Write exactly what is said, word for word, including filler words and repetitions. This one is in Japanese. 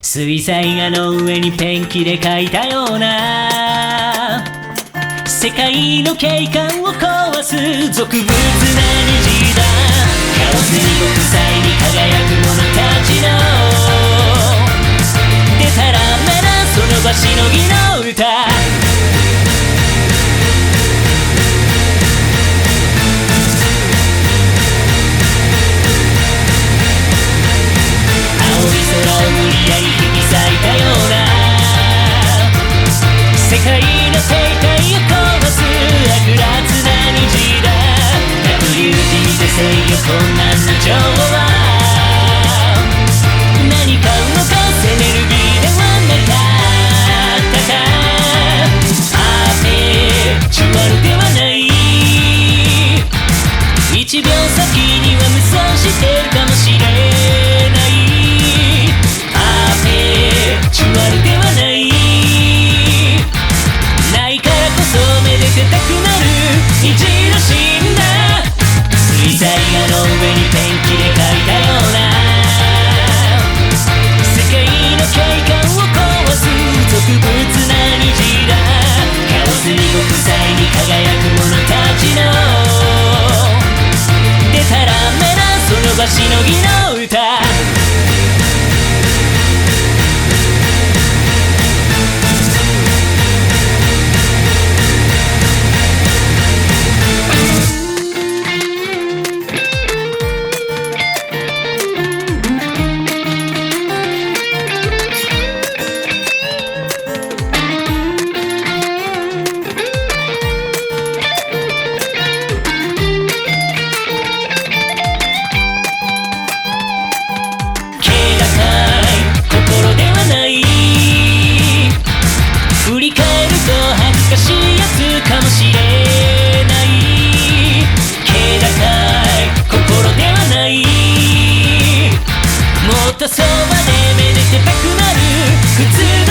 水彩画の上にペンキで描いたような世界の景観を壊す俗物な虹だ。カオスに極彩に輝く者たちのでたらめなその場しのぎの歌。世界の生態を壊す悪辣な虹だ。濁流じみて制御困難な情は何か動かすエネルギーではなかったか。パーペチュアルではない。一秒先には無双してるかもしれない。パーペチュアルではない。出たくなる虹のシーンだ。水彩画の上にペンキで描いたような世界の景観を壊す俗物な虹だ。カオスに極彩に輝く者たちのでたらめなその場しのぎの歌。振り返ると恥ずかしいやつかもしれない。気高い心ではない。もっとそばでめでてたくなる普通